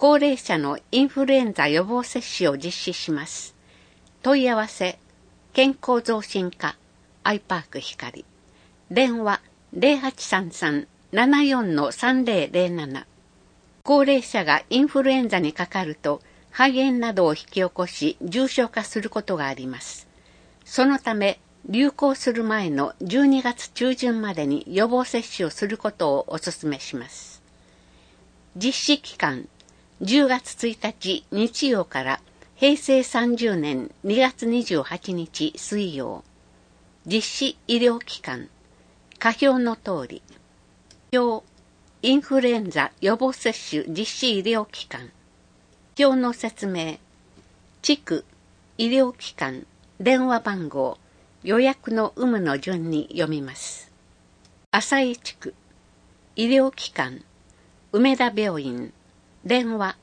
高齢者のインフルエンザ予防接種を実施します。問い合わせ、健康増進課、アイパーク光。電話、0833-74-3007。高齢者がインフルエンザにかかると、肺炎などを引き起こし、重症化することがあります。そのため、流行する前の12月中旬までに予防接種をすることをお勧めします。実施期間、10月1日日曜から平成30年2月28日水曜。実施医療機関、下表の通り。表、インフルエンザ予防接種実施医療機関。表の説明。地区、医療機関、電話番号、予約の有無の順に読みます。浅井地区、医療機関、梅田病院、電話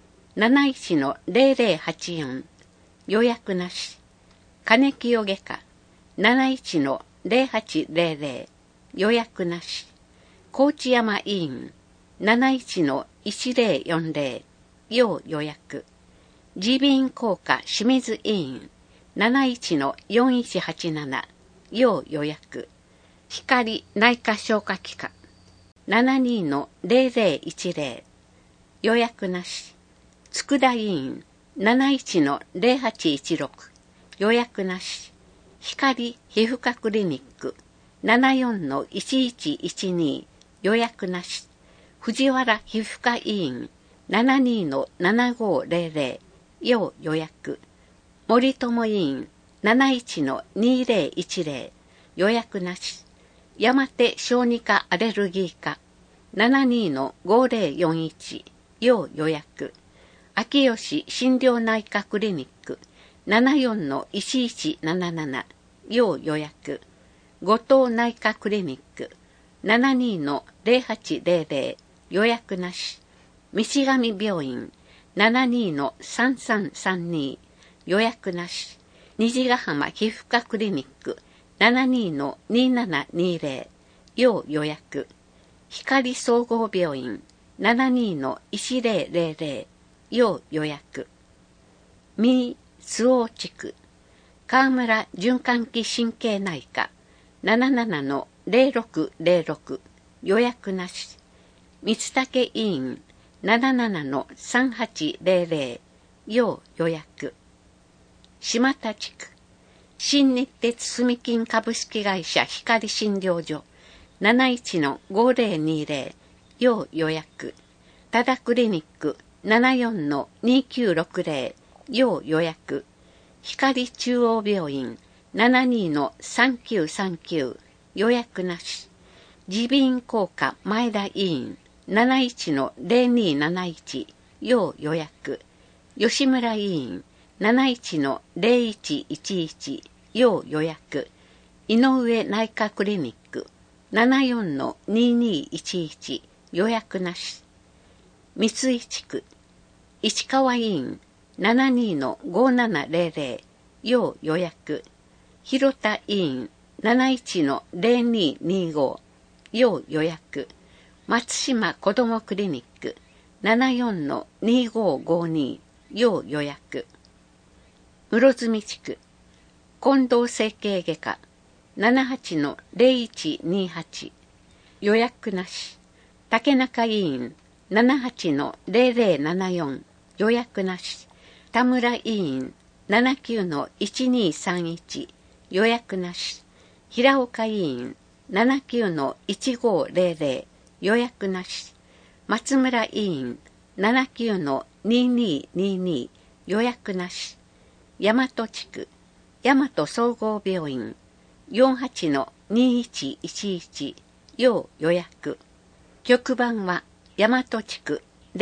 71-0084、予約なし。金清外科、71-0800、予約なし。高知山医院、71-1040、要予約。耳鼻咽喉科清水医院、71-4187、要予約。光内科消化器科、72-0010、予約なし。佃医院、71-0816、予約なし。光皮膚科クリニック、74-1112、予約なし。藤原皮膚科医院、72-7500、要予約。森友医院、71-2010、予約なし。山手小児科アレルギー科、72-5041、要予約。秋吉診療内科クリニック、74-1177、要予約。後藤内科クリニック、72-0800、予約なし。道上病院、72-3332、予約なし。虹ヶ浜皮膚科クリニック、72-2720、要予約。光総合病院、72-1000、要予約。三周防地区、河村循環器神経内科、77-0606、予約なし。三竹医院、77-3800、要予約。島田地区、新日鉄住金株式会社光診療所、71-5020、要予約。多田クリニック、74-2960、要予約。光中央病院、72-3939、予約なし。耳鼻咽喉科前田医院、71-0271、要予約。吉村医院、71-0111、要予約。井上内科クリニック、74-2211、予約なし。三井地区、市川医院、72-5700、要予約。広田医院、71-0225、要予約。松島子どもクリニック、74-2552、要予約。室積地区、近藤整形外科、78-0128、予約なし。竹中医院、78-0074、予約なし。田村医院、79-1231、予約なし。平岡医院、79-1500、予約なし。松村医院、79-2222、予約なし。大和地区、大和総合病院、48-2111、要予約。局番は、大和地区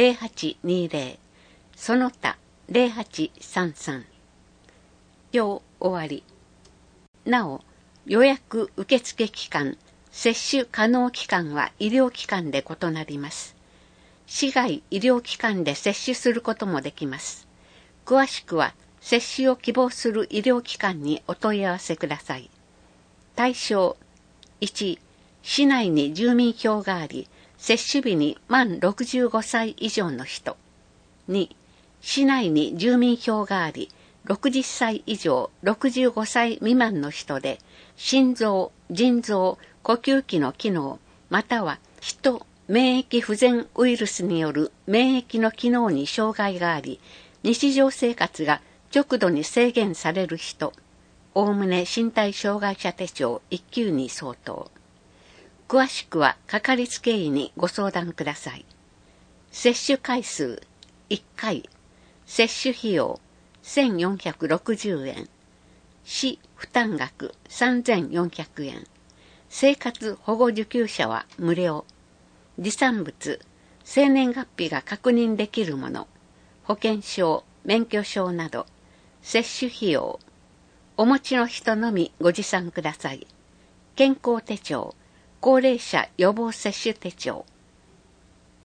0820、その他0833。表終わり。なお、予約受付期間、接種可能期間は医療機関で異なります。市外医療機関で接種することもできます。詳しくは、接種を希望する医療機関にお問い合わせください。対象、1、市内に住民票があり、接種日に満65歳以上の人。 2、市内に住民票があり、60歳以上65歳未満の人で、心臓、腎臓、呼吸器の機能、または人、免疫不全ウイルスによる免疫の機能に障害があり、日常生活が極度に制限される人、おおむね身体障害者手帳1級に相当。詳しくはかかりつけ医にご相談ください。接種回数1回、接種費用1460円、市負担額3400円、生活保護受給者は無料、持産物、生年月日が確認できるもの、保険証、免許証など、接種費用、お持ちの人のみご持参ください。健康手帳、高齢者予防接種手帳、